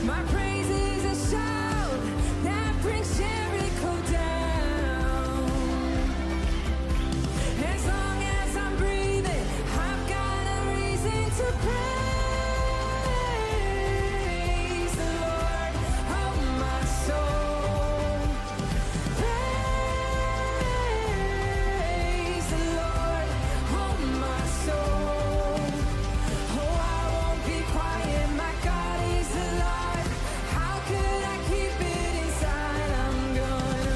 My praise is a shout that brings Jericho down. As long as I'm breathing, I've got a reason to praise the Lord, oh my soul. Praise the Lord, oh my soul. Oh, I won't be quiet, my God is alive. How could I keep it inside? I'm gonna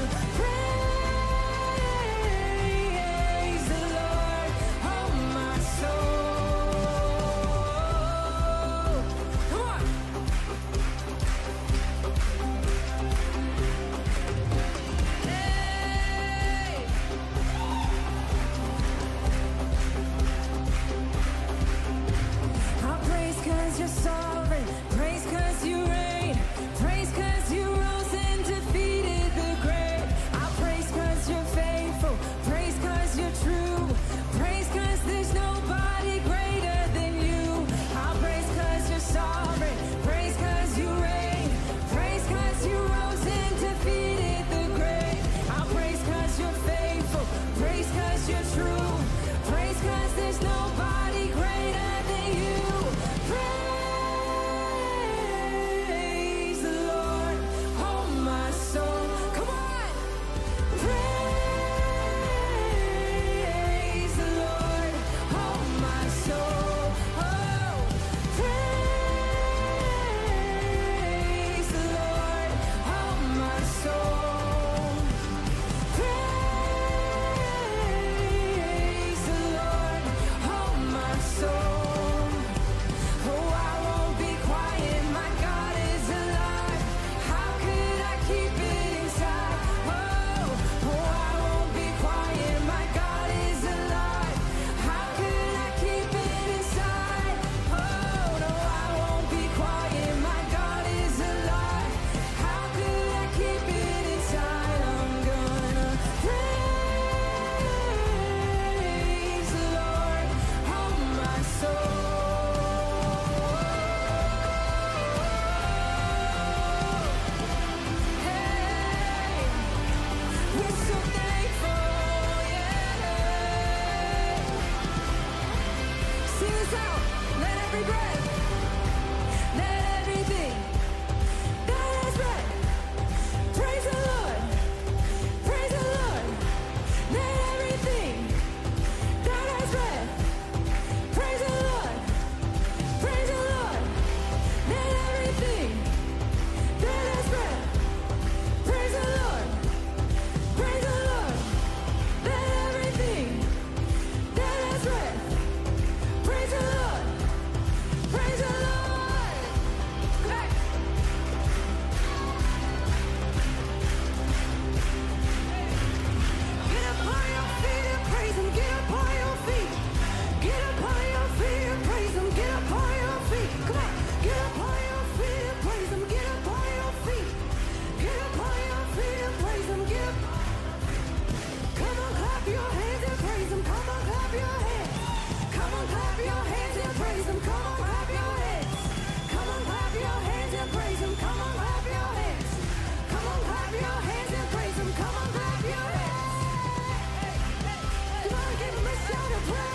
praise the Lord, oh my soul. Come on. Hey. I'll praise 'cause you're sovereign, praise 'cause you reign, praise 'cause you rose and defeated the grave. I'll praise 'cause you're faithful, praise 'cause you're true, praise 'cause there's nobody greater than you. I'll praise 'cause you're sovereign, praise 'cause you reign, praise 'cause you rose and defeated the grave. I'll praise 'cause you're faithful, praise 'cause you're true, praise 'cause there's nobody greater than you. Praise the Lord, oh my soul. Come on. Praise the Lord, oh my soul. Oh, praise the Lord, oh my soul. Praise the Lord, oh my soul. Oh, I won't be quiet, my God is alive. How could I keep it inside? Oh, I won't be quiet, my God is alive. How could I keep it inside? Oh, no, I won't be quiet, my God is alive. How could I keep it inside? I'm gonna praise the Lord, oh my soul. Hey, we're so thankful, yeah. Sing this out. Let every breath, let everything that has breath praise the Lord, praise the Lord. Let everything that has breath praise the Lord, praise the Lord. Let everything that has breath praise the Lord, praise the Lord. Let everything that has breath praise the Lord, praise the Lord. Hey. Get up on your feet and praise Him. Get up on your feet. Get up on your feet and praise Him. Get up on your feet. Come on. Get up on your feet and praise Him. Get up on your feet. Get up on your feet and praise Him. Get up. Come on, clap your hands and praise Him. Come on, clap your hands. Come on, clap your hands and praise Him. Come on, clap your hands. Come on, clap your hands and praise Him. Come on, clap your hands. Come on, clap your hands and praise Him. Come on, clap your hands. Come on, give Him a shout of praise.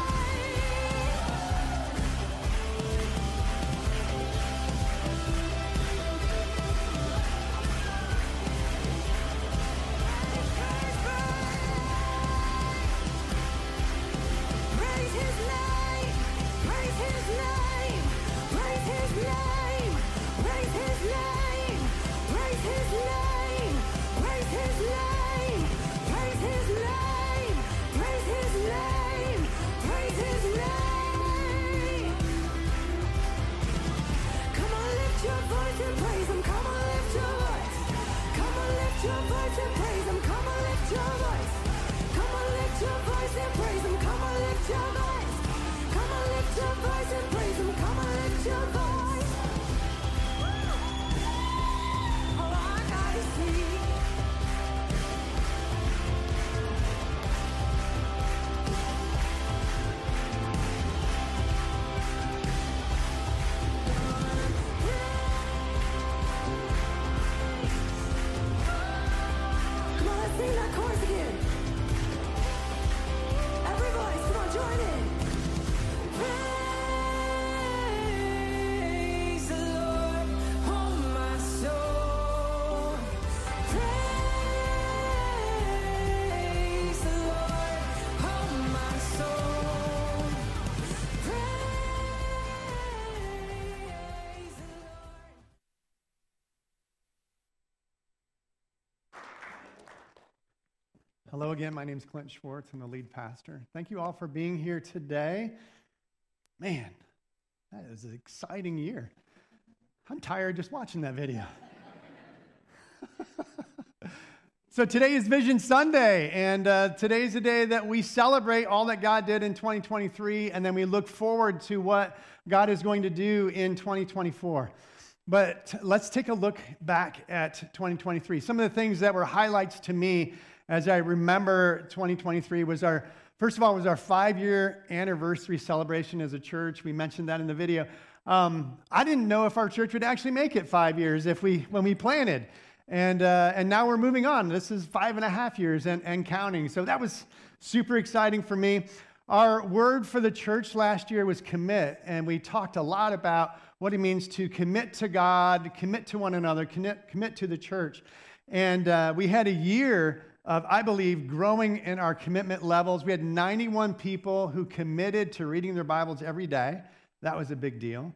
Praise His name. Praise His name. Praise His name. Praise His name. Praise His name. Praise His name. Praise His name. Praise His name. Praise His name. Come on, lift your voice and praise Him. Come on, lift your voice. Come on, lift your voice and praise Him. Come on, lift your voice. Come on, lift your voice and praise Him. Come on, lift your voice. Come on, lift your voice and praise Him. Come on, lift your voice. Oh, I gotta see. Hello again, my name is Clint Schwartz. I'm the lead pastor. Thank you all for being here today. Man, that is an exciting year. I'm tired just watching that video. So today is Vision Sunday, and today's the day that we celebrate all that God did in 2023, and then we look forward to what God is going to do in 2024. But let's take a look back at 2023. Some of the things that were highlights to me as I remember 2023 was first of all, was our 5-year anniversary celebration as a church. We mentioned that in the video. I didn't know if our church would actually make it 5 years when we planted. And now we're moving on. This is 5.5 years and counting. So that was super exciting for me. Our word for the church last year was commit, and we talked a lot about what it means to commit to God, commit to one another, commit to the church. And we had a year of, I believe, growing in our commitment levels. We had 91 people who committed to reading their Bibles every day. That was a big deal.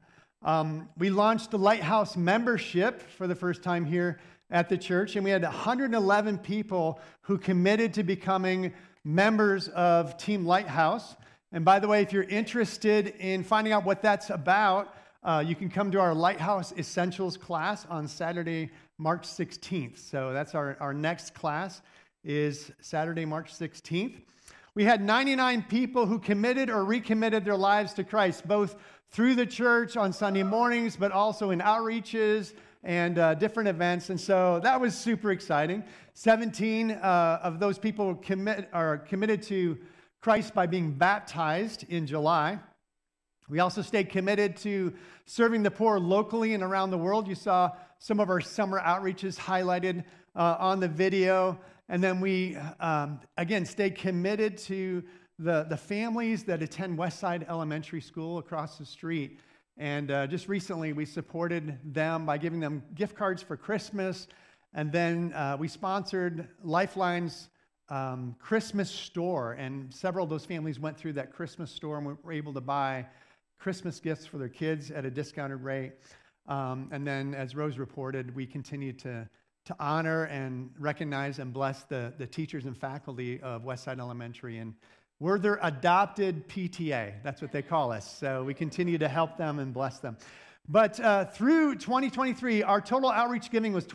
We launched the Lighthouse membership for the first time here at the church, and we had 111 people who committed to becoming members of Team Lighthouse. And by the way, if you're interested in finding out what that's about, you can come to our Lighthouse Essentials class on Saturday, March 16th. So that's our next class is Saturday, March 16th. We had 99 people who committed or recommitted their lives to Christ, both through the church on Sunday mornings, but also in outreaches and different events. And so that was super exciting. 17 of those people are committed to Christ by being baptized in July. We also stayed committed to serving the poor locally and around the world. You saw some of our summer outreaches highlighted on the video. And then we, again, stayed committed to the families that attend Westside Elementary School across the street. And just recently, we supported them by giving them gift cards for Christmas. And then we sponsored Lifeline's Christmas store. And several of those families went through that Christmas store and were able to buy Christmas gifts for their kids at a discounted rate. And then, as Rose reported, we continued to honor and recognize and bless the teachers and faculty of Westside Elementary. And we're their adopted PTA. That's what they call us. So we continue to help them and bless them. But through 2023, our total outreach giving was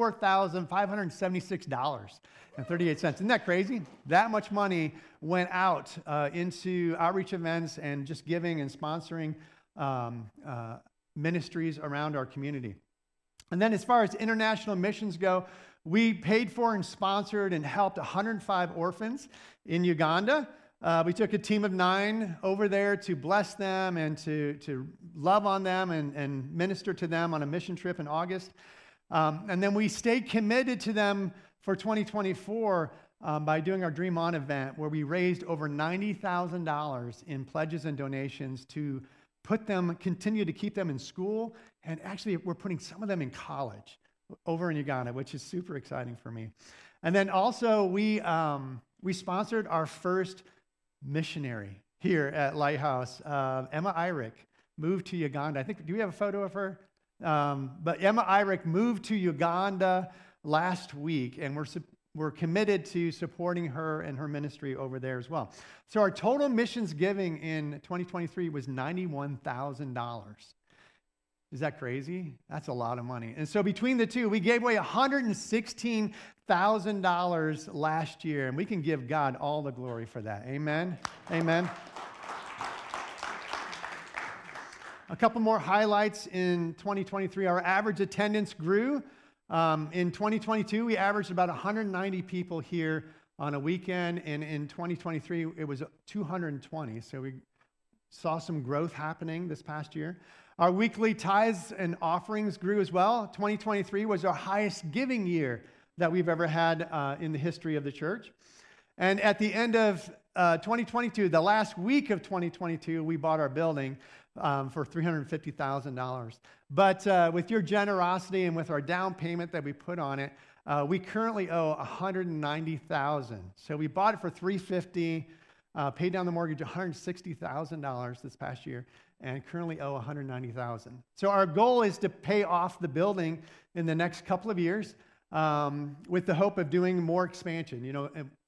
$24,576.38. Isn't that crazy? That much money went out into outreach events and just giving and sponsoring ministries around our community. And then as far as international missions go, we paid for and sponsored and helped 105 orphans in Uganda. We took a team of 9 over there to bless them and to love on them and minister to them on a mission trip in August. And then we stayed committed to them for 2024 by doing our Dream On event, where we raised over $90,000 in pledges and donations to continue to keep them in school. And actually, we're putting some of them in college over in Uganda, which is super exciting for me. And then also, we sponsored our first missionary here at Lighthouse. Emma Eyrick moved to Uganda. Do we have a photo of her? But Emma Eyrick moved to Uganda last week, and we're committed to supporting her and her ministry over there as well. So our total missions giving in 2023 was $91,000. Is that crazy? That's a lot of money. And so between the two, we gave away $116,000 last year, and we can give God all the glory for that. Amen? Amen. A couple more highlights in 2023. Our average attendance grew. In 2022, we averaged about 190 people here on a weekend, and in 2023, it was 220. So we saw some growth happening this past year. Our weekly tithes and offerings grew as well. 2023 was our highest giving year that we've ever had in the history of the church. And at the end of 2022, the last week of 2022, we bought our building for $350,000. But with your generosity and with our down payment that we put on it, we currently owe $190,000. So we bought it for $350,000, paid down the mortgage $160,000 this past year, and currently owe $190,000. So our goal is to pay off the building in the next couple of years with the hope of doing more expansion. You know,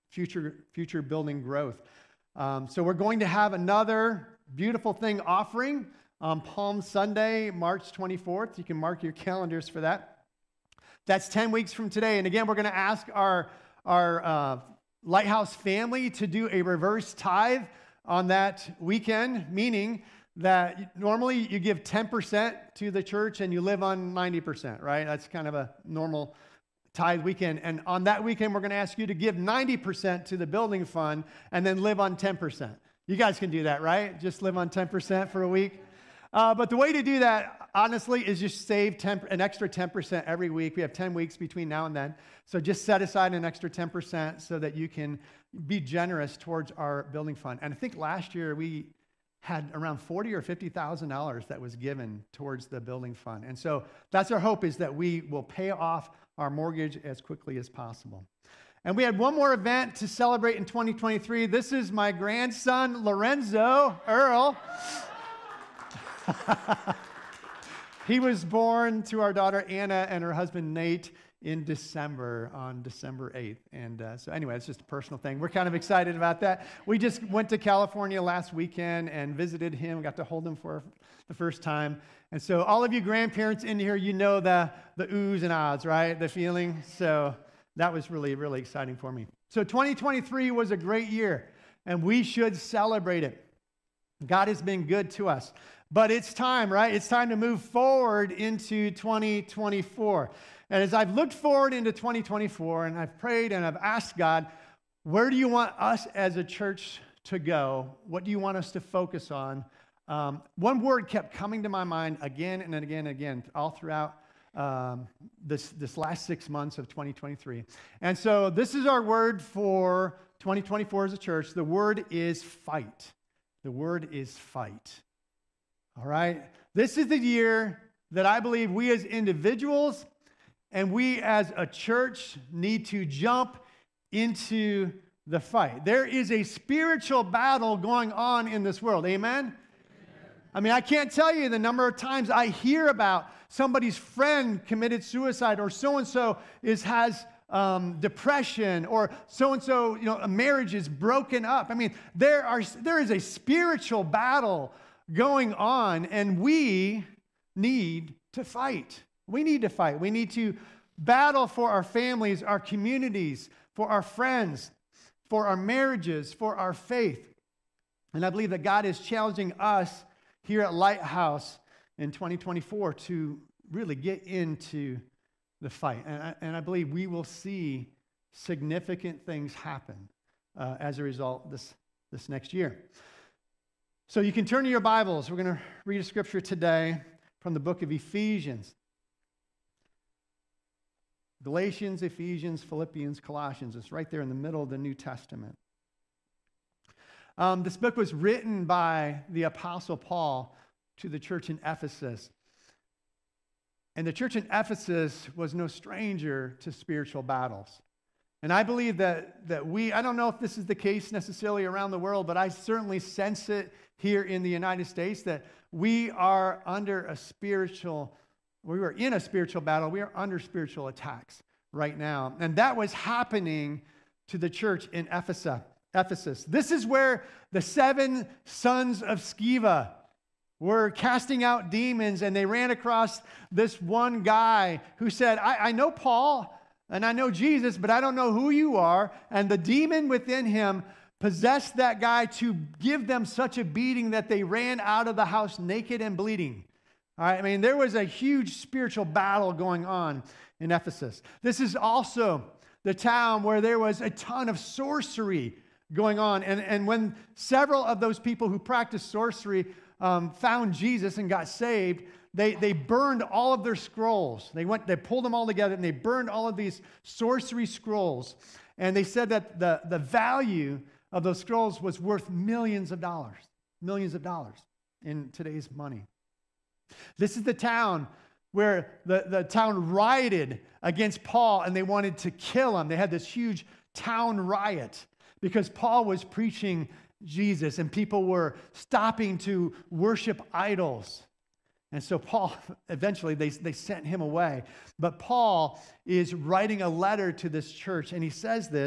future building growth. So we're going to have another beautiful thing offering on Palm Sunday, March 24th. You can mark your calendars for that. That's 10 weeks from today. And again, we're going to ask our Lighthouse family to do a reverse tithe on that weekend, meaning that normally you give 10% to the church and you live on 90%, right? That's kind of a normal tithe weekend. And on that weekend, we're going to ask you to give 90% to the building fund and then live on 10%. You guys can do that, right? Just live on 10% for a week. But the way to do that, honestly, is just save an extra 10% every week. We have 10 weeks between now and then. So just set aside an extra 10% so that you can be generous towards our building fund. And I think last year we had around $40,000 or $50,000 that was given towards the building fund. And so that's our hope, is that we will pay off our mortgage as quickly as possible. And we had one more event to celebrate in 2023. This is my grandson, Lorenzo Earl. He was born to our daughter, Anna, and her husband, Nate, on December 8th. And so anyway, it's just a personal thing. We're kind of excited about that. We just went to California last weekend and visited him, got to hold him for the first time. And so all of you grandparents in here, you know the oohs and ahs, right? The feeling. So that was really, really exciting for me. So 2023 was a great year, and we should celebrate it. God has been good to us. But it's time, right? It's time to move forward into 2024. And as I've looked forward into 2024, and I've prayed and I've asked God, where do you want us as a church to go? What do you want us to focus on? One word kept coming to my mind again and again and again all throughout this last 6 months of 2023. And so this is our word for 2024 as a church. The word is fight. The word is fight. All right? This is the year that I believe we as individuals and we as a church need to jump into the fight. There is a spiritual battle going on in this world. Amen? I mean, I can't tell you the number of times I hear about somebody's friend committed suicide, or so-and-so has depression, or so-and-so, a marriage is broken up. I mean, there is a spiritual battle going on, and we need to fight. We need to fight. We need to battle for our families, our communities, for our friends, for our marriages, for our faith. And I believe that God is challenging us here at Lighthouse in 2024 to really get into the fight. And I believe we will see significant things happen as a result this next year. So you can turn to your Bibles. We're going to read a scripture today from the book of Ephesians. Galatians, Ephesians, Philippians, Colossians. It's right there in the middle of the New Testament. This book was written by the Apostle Paul to the church in Ephesus. And the church in Ephesus was no stranger to spiritual battles. And I believe that I don't know if this is the case necessarily around the world, but I certainly sense it here in the United States, that we are in a spiritual battle. We are under spiritual attacks right now. And that was happening to the church in Ephesus. This is where the 7 sons of Sceva were casting out demons, and they ran across this one guy who said, I know Paul and I know Jesus, but I don't know who you are. And the demon within him possessed that guy to give them such a beating that they ran out of the house naked and bleeding. All right, I mean, there was a huge spiritual battle going on in Ephesus. This is also the town where there was a ton of sorcery going on. And when several of those people who practiced sorcery found Jesus and got saved, they burned all of their scrolls. They pulled them all together, and they burned all of these sorcery scrolls. And they said that the value of those scrolls was worth millions of dollars in today's money. This is the town where the town rioted against Paul, and they wanted to kill him. They had this huge town riot because Paul was preaching Jesus, and people were stopping to worship idols. And so Paul, eventually they sent him away. But Paul is writing a letter to this church, and he says this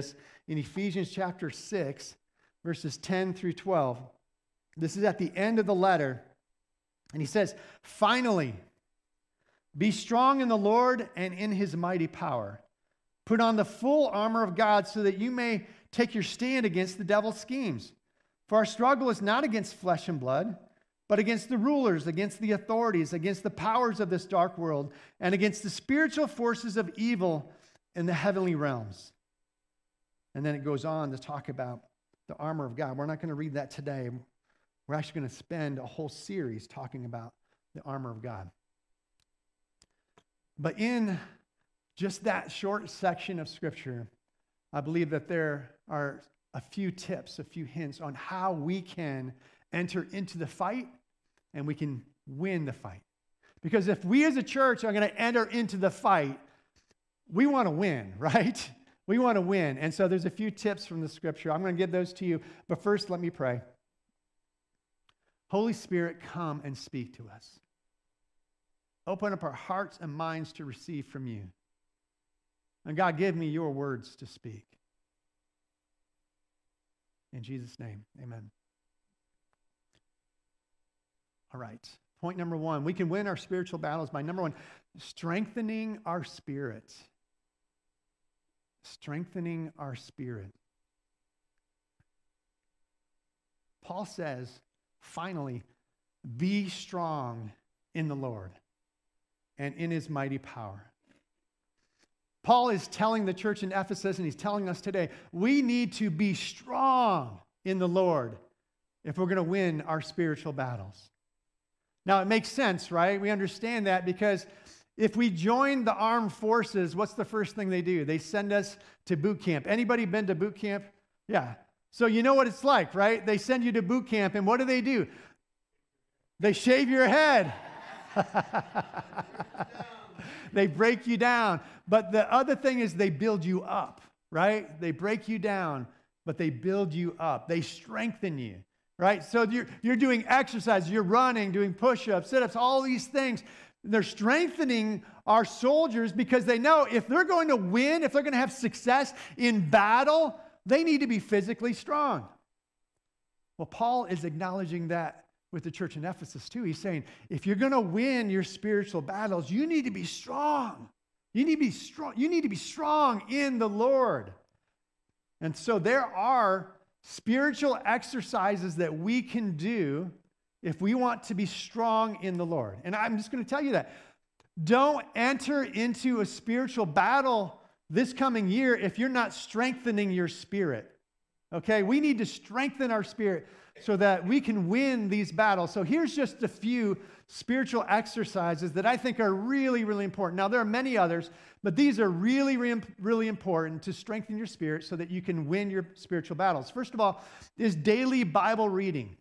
in Ephesians chapter 6, verses 10 through 12. This is at the end of the letter. And he says, "Finally, be strong in the Lord and in his mighty power. Put on the full armor of God so that you may take your stand against the devil's schemes. For our struggle is not against flesh and blood, but against the rulers, against the authorities, against the powers of this dark world, and against the spiritual forces of evil in the heavenly realms." And then it goes on to talk about the armor of God. We're not going to read that today. We're actually going to spend a whole series talking about the armor of God. But in just that short section of Scripture, I believe that there are a few tips, a few hints on how we can enter into the fight and we can win the fight. Because if we as a church are going to enter into the fight, we want to win, right? We want to win. And so there's a few tips from the Scripture. I'm going to give those to you. But first, let me pray. Holy Spirit, come and speak to us. Open up our hearts and minds to receive from you. And God, give me your words to speak. In Jesus' name, amen. All right. Point number one, we can win our spiritual battles by, number one, strengthening our spirit. Strengthening our spirit. Paul says, finally, be strong in the Lord and in his mighty power. Paul is telling the church in Ephesus, and he's telling us today, we need to be strong in the Lord if we're going to win our spiritual battles. Now, it makes sense, right? We understand that because if we join the armed forces, what's the first thing they do? They send us to boot camp. Anybody been to boot camp? Yeah. So you know what it's like, right? They send you to boot camp, and what do? They shave your head. They break you down. But the other thing is they build you up, right? They break you down, but they build you up. They strengthen you, right? So you're doing exercise, you're running, doing push-ups, sit-ups, all these things. They're strengthening our soldiers because they know if they're going to win, if they're going to have success in battle, they need to be physically strong. Well, Paul is acknowledging that with the church in Ephesus too. He's saying, if you're going to win your spiritual battles, you need to be strong. You need to be strong. You need to be strong in the Lord. And so there are spiritual exercises that we can do if we want to be strong in the Lord. And I'm just going to tell you that. Don't enter into a spiritual battle this coming year if you're not strengthening your spirit. Okay? We need to strengthen our spirit so that we can win these battles. So here's just a few spiritual exercises that I think are really, really important. Now, there are many others, but these are really, really important to strengthen your spirit so that you can win your spiritual battles. First of all, is daily Bible reading.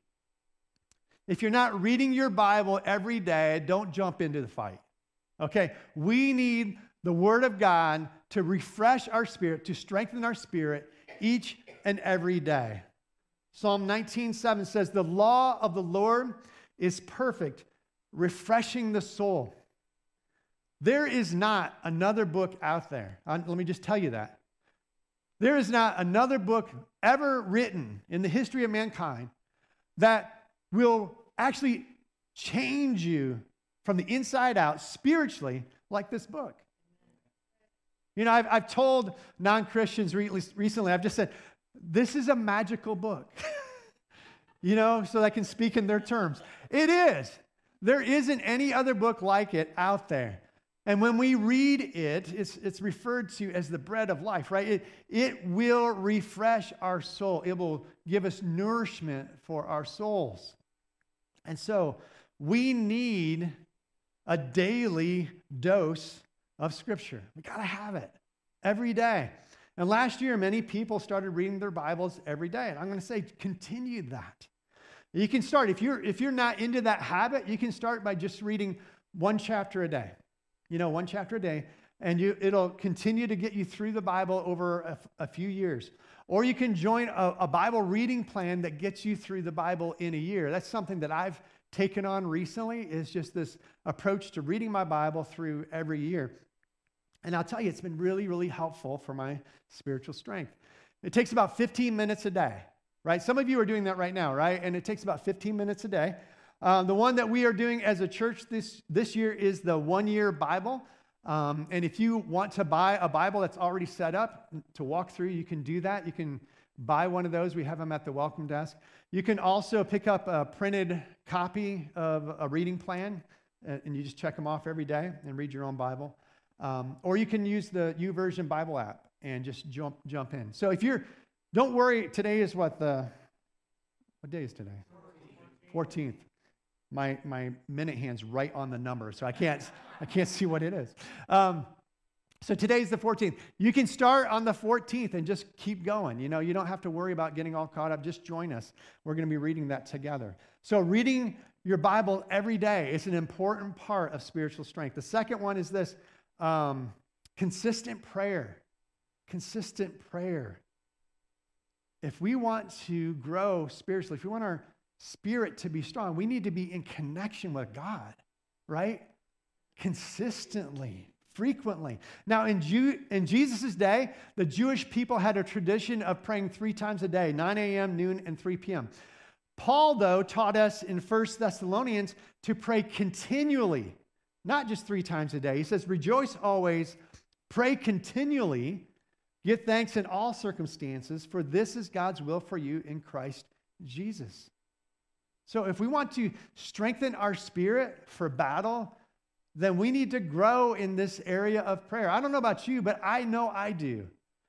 If you're not reading your Bible every day, don't jump into the fight. Okay? We need the Word of God to refresh our spirit, to strengthen our spirit each and every day. Psalm 19:7 says, "The law of the Lord is perfect, refreshing the soul." There is not another book out there. Let me just tell you that. There is not another book ever written in the history of mankind that will actually change you from the inside out spiritually like this book. You know, I've told non-Christians recently, I've just said, this is a magical book, you know, so I can speak in their terms. It is. There isn't any other book like it out there. And when we read it, it's referred to as the bread of life, right? It will refresh our soul. It will give us nourishment for our souls. And so we need a daily dose of Scripture. We got to have it every day. And last year, many people started reading their Bibles every day. And I'm going to say, continue that. You can start. If you're not into that habit, you can start by just reading one chapter a day. You know, one chapter a day. And it'll continue to get you through the Bible over a few years. Or you can join a Bible reading plan that gets you through the Bible in a year. That's something that I've taken on recently, is just this approach to reading my Bible through every year. And I'll tell you, it's been really, really helpful for my spiritual strength. It takes about 15 minutes a day, right? Some of you are doing that right now, right? And it takes about 15 minutes a day. The one that we are doing as a church this year is the 1-year Bible. And if you want to buy a Bible that's already set up to walk through, you can do that. You can buy one of those. We have them at the welcome desk. You can also pick up a printed copy of a reading plan, and you just check them off every day and read your own Bible. Or you can use the YouVersion Bible app and just jump in. So don't worry, today is what day is today? 14th. My minute hand's right on the number, so I can't see what it is. So today's the 14th. You can start on the 14th and just keep going. You don't have to worry about getting all caught up. Just join us. We're going to be reading that together. So reading your Bible every day is an important part of spiritual strength. The second one is this, consistent prayer. Consistent prayer. If we want to grow spiritually, if we want our spirit to be strong, we need to be in connection with God, right? Consistently, frequently. Now, in Jesus' day, the Jewish people had a tradition of praying 3 times a day, 9 a.m., noon, and 3 p.m. Paul, though, taught us in 1 Thessalonians to pray continually, not just 3 times a day. He says, rejoice always, pray continually, give thanks in all circumstances, for this is God's will for you in Christ Jesus. So if we want to strengthen our spirit for battle, then we need to grow in this area of prayer. I don't know about you, but I know I do.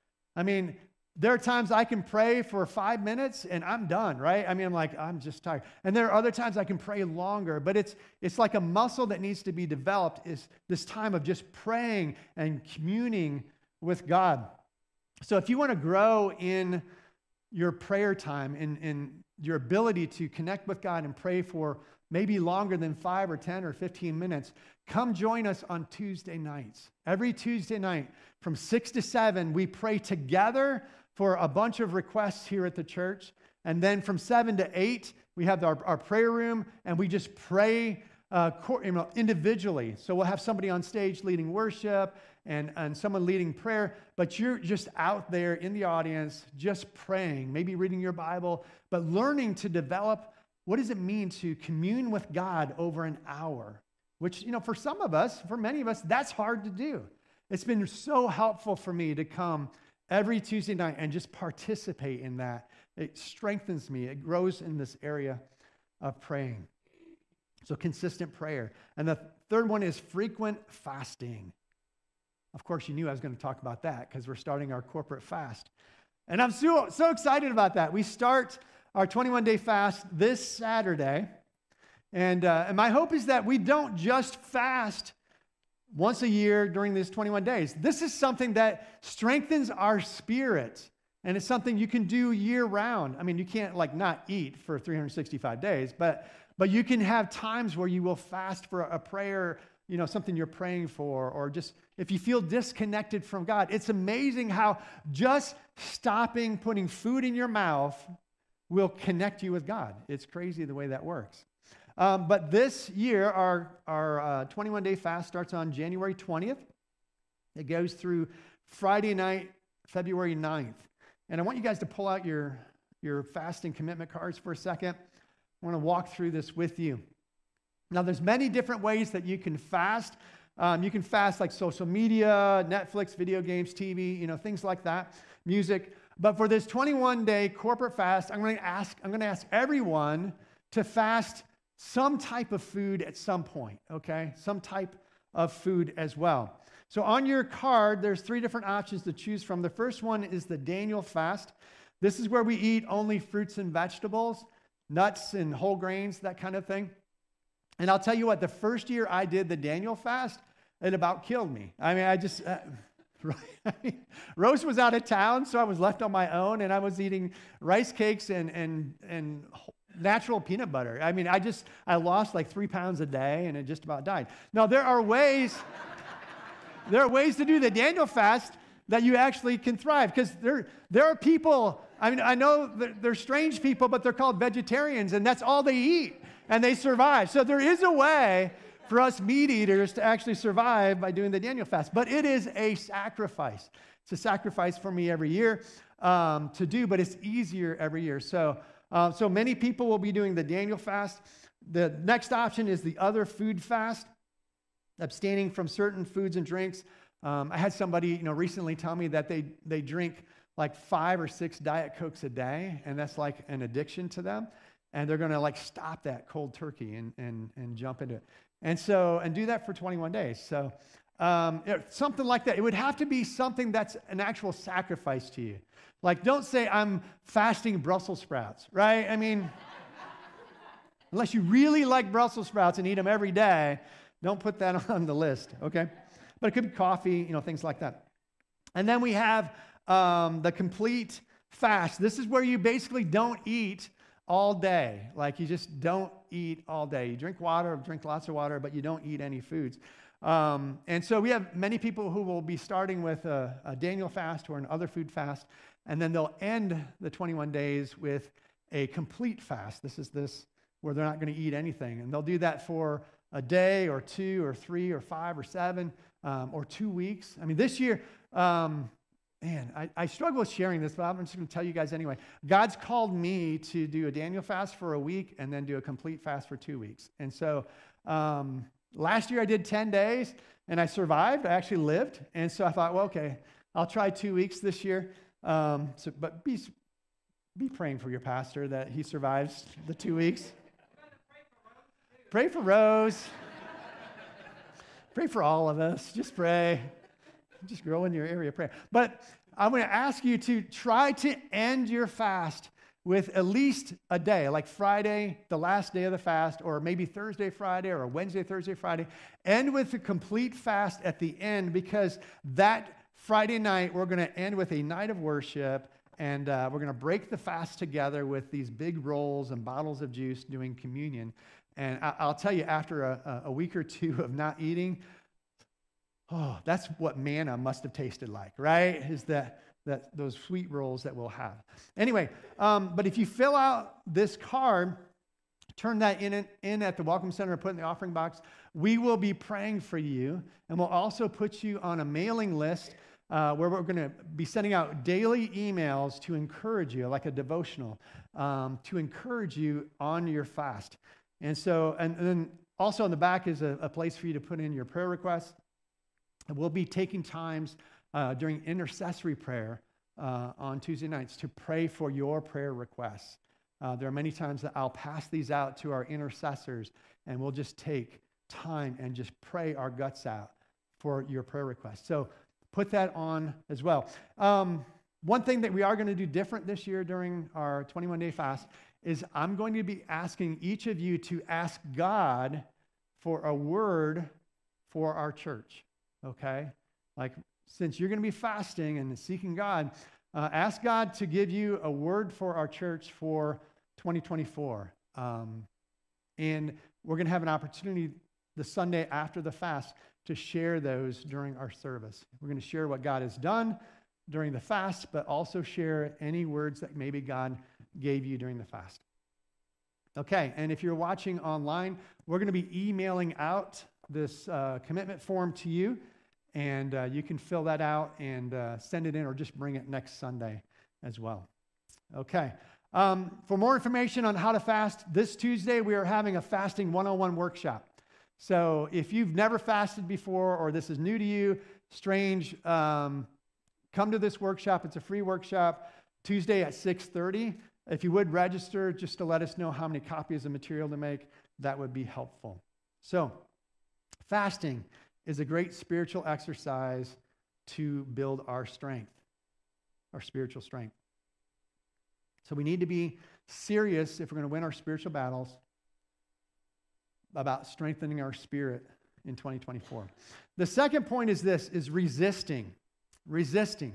I mean, there are times I can pray for 5 minutes and I'm done, right? I mean, I'm just tired. And there are other times I can pray longer, but it's like a muscle that needs to be developed, is this time of just praying and communing with God. So if you want to grow in your prayer time, in your ability to connect with God and pray for maybe longer than 5 or 10 or 15 minutes, come join us on Tuesday nights. Every Tuesday night from 6 to 7, we pray together for a bunch of requests here at the church. And then from 7 to 8, we have our prayer room, and we just pray individually. So we'll have somebody on stage leading worship and someone leading prayer, but you're just out there in the audience just praying, maybe reading your Bible, but learning to develop what does it mean to commune with God over an hour, which, for some of us, for many of us, that's hard to do. It's been so helpful for me to come every Tuesday night and just participate in that. It strengthens me. It grows in this area of praying. So consistent prayer. And the third one is frequent fasting. Of course, you knew I was going to talk about that because we're starting our corporate fast. And I'm so excited about that. We start our 21-day fast this Saturday. And my hope is that we don't just fast once a year during these 21 days. This is something that strengthens our spirit. And it's something you can do year round. I mean, you can't not eat for 365 days, but you can have times where you will fast for a prayer, something you're praying for, or just if you feel disconnected from God. It's amazing how just stopping putting food in your mouth will connect you with God. It's crazy the way that works. But this year, our 21-day fast starts on January 20th. It goes through Friday night, February 9th. And I want you guys to pull out your fasting commitment cards for a second. I want to walk through this with you. Now, there's many different ways that you can fast. You can fast like social media, Netflix, video games, TV, things like that, music. But for this 21-day corporate fast, I'm going to ask everyone to fast some type of food at some point, okay? Some type of food as well. So on your card, there's 3 different options to choose from. The first one is the Daniel fast. This is where we eat only fruits and vegetables, nuts and whole grains, that kind of thing. And I'll tell you what, the first year I did the Daniel fast, it about killed me. I mean, Rose was out of town, so I was left on my own, and I was eating rice cakes and natural peanut butter. I mean, I lost 3 pounds a day, and it just about died. Now, there are ways to do the Daniel fast that you actually can thrive, because there are people, I know they're strange people, but they're called vegetarians, and that's all they eat, and they survive. So there is a way for us meat eaters to actually survive by doing the Daniel fast. But it is a sacrifice. It's a sacrifice for me every year to do, but it's easier every year. So many people will be doing the Daniel fast. The next option is the other food fast, abstaining from certain foods and drinks. I had somebody, recently tell me that they drink like 5 or 6 Diet Cokes a day, and that's like an addiction to them. And they're going to like stop that cold turkey and jump into it. And do that for 21 days. So something like that. It would have to be something that's an actual sacrifice to you. Like, don't say I'm fasting Brussels sprouts, right? I mean, unless you really like Brussels sprouts and eat them every day, don't put that on the list, okay? But it could be coffee, things like that. And then we have the complete fast. This is where you basically don't eat all day. Like, you just don't eat all day. You drink water, drink lots of water, but you don't eat any foods. And so we have many people who will be starting with a Daniel fast or an other food fast, and then they'll end the 21 days with a complete fast. This is where they're not going to eat anything. And they'll do that for a day or 2 or 3 or 5 or 7 or 2 weeks. I mean, this year, I struggle with sharing this, but I'm just going to tell you guys anyway. God's called me to do a Daniel fast for a week and then do a complete fast for 2 weeks. And so last year I did 10 days and I survived. I actually lived. And so I thought, well, okay, I'll try 2 weeks this year. But be praying for your pastor that he survives the 2 weeks. Pray for Rose. Pray for all of us. Just pray. Just grow in your area of prayer. But I'm going to ask you to try to end your fast with at least a day, like Friday, the last day of the fast, or maybe Thursday, Friday, or Wednesday, Thursday, Friday. End with a complete fast at the end, because that Friday night, we're going to end with a night of worship, and we're going to break the fast together with these big rolls and bottles of juice doing communion. And I'll tell you, after a week or 2 of not eating, that's what manna must have tasted like, right? Is that those sweet rolls that we'll have. Anyway, but if you fill out this card, turn that in at the Welcome Center and put it in the offering box, we will be praying for you, and we'll also put you on a mailing list where we're going to be sending out daily emails to encourage you, like a devotional, to encourage you on your fast. And so, and then also on the back is a place for you to put in your prayer requests. And we'll be taking times during intercessory prayer on Tuesday nights to pray for your prayer requests. There are many times that I'll pass these out to our intercessors, and we'll just take time and just pray our guts out for your prayer requests. So put that on as well. One thing that we are going to do different this year during our 21-day fast is I'm going to be asking each of you to ask God for a word for our church, okay? Like, since you're going to be fasting and seeking God, ask God to give you a word for our church for 2024. And we're going to have an opportunity the Sunday after the fast to share those during our service. We're going to share what God has done during the fast, but also share any words that maybe God gave you during the fast. Okay, and if you're watching online, we're going to be emailing out this commitment form to you, and you can fill that out and send it in, or just bring it next Sunday as well. Okay, for more information on how to fast, this Tuesday we are having a Fasting 101 workshop. So if you've never fasted before, or this is new to you, strange, come to this workshop. It's a free workshop, Tuesday at 6:30. If you would register just to let us know how many copies of material to make, that would be helpful. So fasting is a great spiritual exercise to build our strength, our spiritual strength. So we need to be serious, if we're going to win our spiritual battles, about strengthening our spirit in 2024. The second point is resisting. Resisting.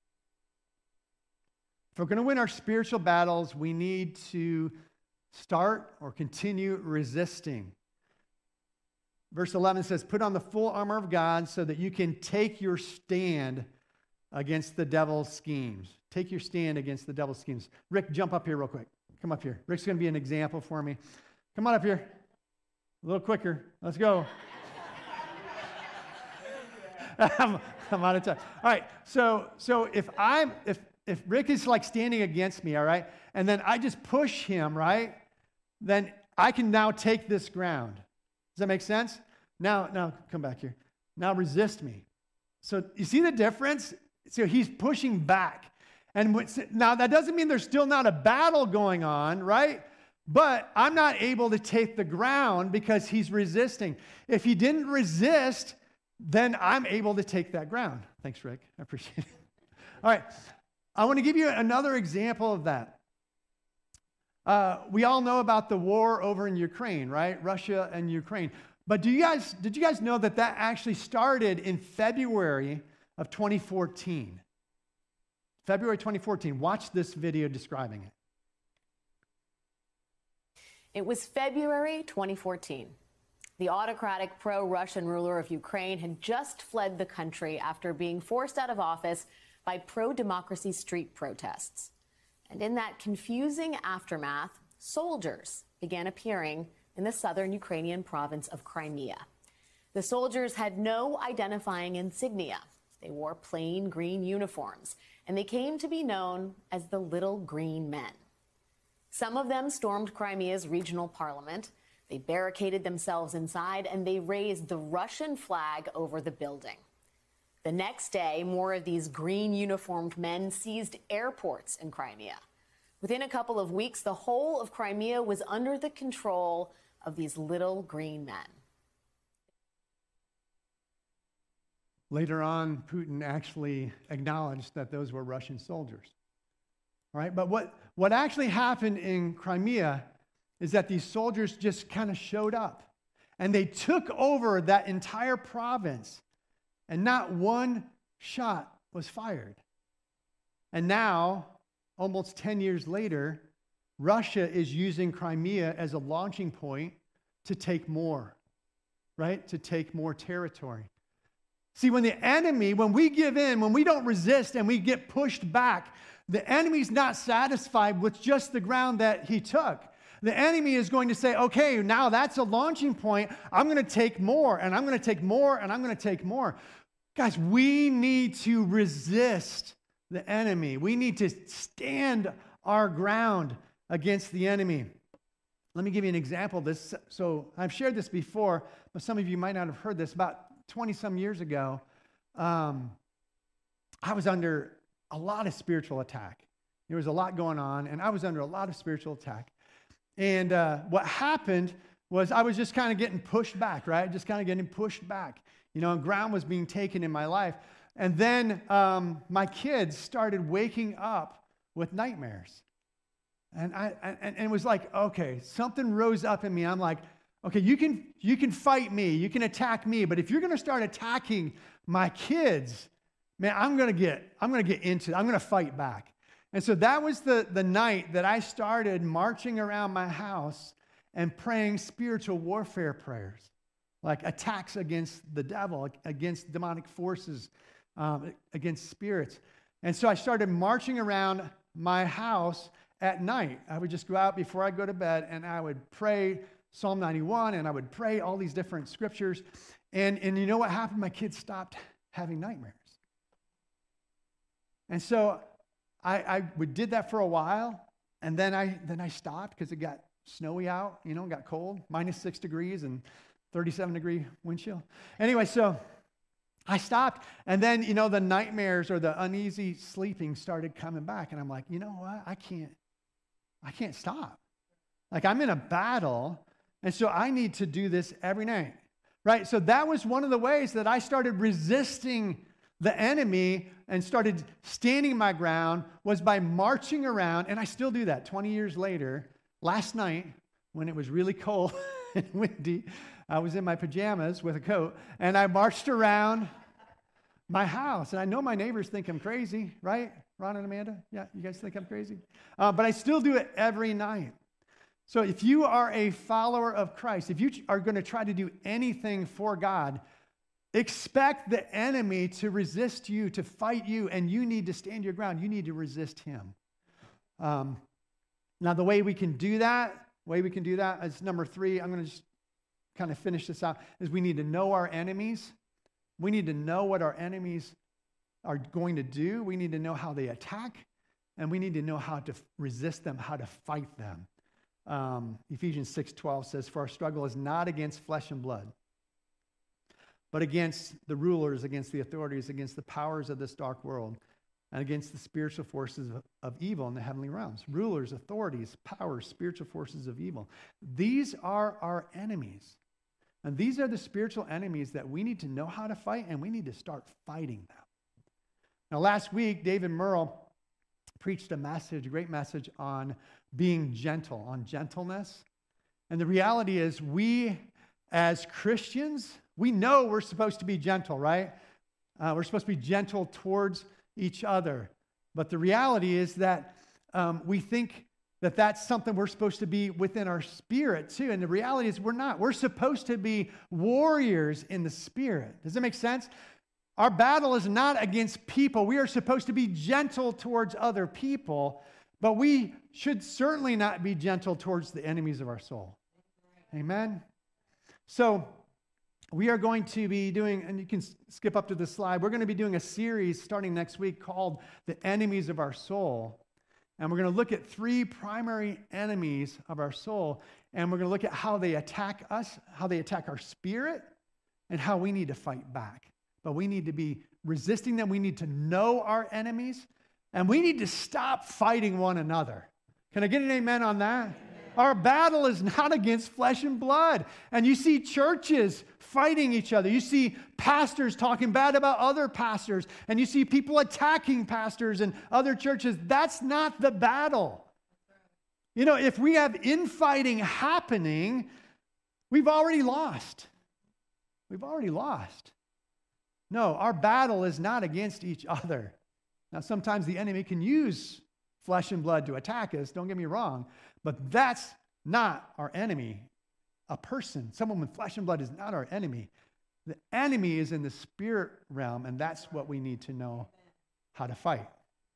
If we're going to win our spiritual battles, we need to start or continue resisting. Verse 11 says, put on the full armor of God so that you can take your stand against the devil's schemes. Take your stand against the devil's schemes. Rick, jump up here real quick. Come up here. Rick's going to be an example for me. Come on up here. A little quicker. Let's go. I'm out of time. All right. So if Rick is like standing against me, all right, and then I just push him, right, then I can now take this ground. Does that make sense? Now come back here. Now resist me. So you see the difference? So he's pushing back. And now that doesn't mean there's still not a battle going on, right? But I'm not able to take the ground because he's resisting. If he didn't resist, then I'm able to take that ground. Thanks, Rick. I appreciate it. All right. I want to give you another example of that. We all know about the war over in Ukraine, right? Russia and Ukraine. But did you guys know that actually started in February of 2014? February 2014. Watch this video describing it. It was February 2014. The autocratic pro-Russian ruler of Ukraine had just fled the country after being forced out of office by pro-democracy street protests. And in that confusing aftermath, soldiers began appearing in the southern Ukrainian province of Crimea. The soldiers had no identifying insignia. They wore plain green uniforms, and they came to be known as the Little Green Men. Some of them stormed Crimea's regional parliament. They barricaded themselves inside, and they raised the Russian flag over the building. The next day, more of these green uniformed men seized airports in Crimea. Within a couple of weeks, the whole of Crimea was under the control of these little green men. Later on, Putin actually acknowledged that those were Russian soldiers. All right, but what actually happened in Crimea is that these soldiers just kind of showed up, and they took over that entire province, and not one shot was fired. And now, almost 10 years later, Russia is using Crimea as a launching point to take more, right? To take more territory. See, when we give in, when we don't resist and we get pushed back, the enemy's not satisfied with just the ground that he took. The enemy is going to say, okay, now that's a launching point. I'm going to take more, and I'm going to take more, and I'm going to take more. Guys, we need to resist the enemy. We need to stand our ground against the enemy. Let me give you an example of this. So I've shared this before, but some of you might not have heard this. About 20-some years ago, I was under a lot of spiritual attack. There was a lot going on, and I was under a lot of spiritual attack. And what happened was I was just kind of getting pushed back, right? Just kind of getting pushed back. You know, ground was being taken in my life. And then my kids started waking up with nightmares. And it was like, okay, something rose up in me. I'm like, okay, you can fight me, you can attack me, but if you're going to start attacking my kids, man, I'm going to get into it. I'm going to fight back. And so that was the night that I started marching around my house and praying spiritual warfare prayers, like attacks against the devil, against demonic forces, against spirits. And so I started marching around my house at night. I would just go out before I go to bed, and I would pray Psalm 91, and I would pray all these different scriptures. And you know what happened? My kids stopped having nightmares. And so I did that for a while, and then I stopped because it got snowy out, got cold, -6 degrees and 37-degree wind chill. Anyway, so I stopped, and then, the nightmares or the uneasy sleeping started coming back, and I'm like, you know what? I can't stop. Like, I'm in a battle, and so I need to do this every night, right? So that was one of the ways that I started resisting the enemy and started standing my ground, was by marching around, and I still do that 20 years later. Last night, when it was really cold and windy, I was in my pajamas with a coat, and I marched around my house. And I know my neighbors think I'm crazy, right? Ron and Amanda? Yeah, you guys think I'm crazy? But I still do it every night. So if you are a follower of Christ, if you are going to try to do anything for God, expect the enemy to resist you, to fight you, and you need to stand your ground. You need to resist him. Now, the way we can do that is number 3. I'm going to just kind of finish this out, is we need to know our enemies. We need to know what our enemies are going to do. We need to know how they attack, and we need to know how to resist them, how to fight them. Ephesians 6:12 says, "For our struggle is not against flesh and blood, but against the rulers, against the authorities, against the powers of this dark world, and against the spiritual forces of evil in the heavenly realms." Rulers, authorities, powers, spiritual forces of evil. These are our enemies. And these are the spiritual enemies that we need to know how to fight, and we need to start fighting them. Now, last week, David Merle preached a great message on being gentle, on gentleness. And the reality is, we as Christians, we know we're supposed to be gentle, right? We're supposed to be gentle towards each other. But the reality is that we think that that's something we're supposed to be within our spirit too. And the reality is we're not. We're supposed to be warriors in the spirit. Does that make sense? Our battle is not against people. We are supposed to be gentle towards other people, but we should certainly not be gentle towards the enemies of our soul. Amen? So we are going to be doing, and you can skip up to the slide, we're going to be doing a series starting next week called The Enemies of Our Soul. And we're going to look at 3 primary enemies of our soul, and we're going to look at how they attack us, how they attack our spirit, and how we need to fight back. But we need to be resisting them. We need to know our enemies, and we need to stop fighting one another. Can I get an amen on that? Amen. Our battle is not against flesh and blood. And you see churches fighting each other. You see pastors talking bad about other pastors, and you see people attacking pastors and other churches. That's not the battle. You know, if we have infighting happening, we've already lost. We've already lost. No, our battle is not against each other. Now, sometimes the enemy can use flesh and blood to attack us, don't get me wrong, but that's not our enemy. A person, someone with flesh and blood is not our enemy. The enemy is in the spirit realm, and that's what we need to know how to fight.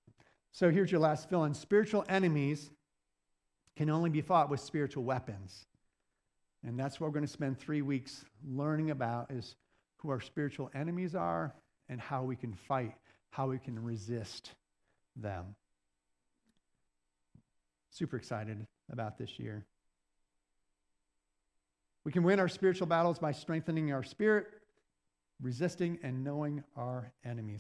So here's your last fill-in. Spiritual enemies can only be fought with spiritual weapons. And that's what we're going to spend 3 weeks learning about, is who our spiritual enemies are and how we can fight, how we can resist them. Super excited about this year. We can win our spiritual battles by strengthening our spirit, resisting and knowing our enemies.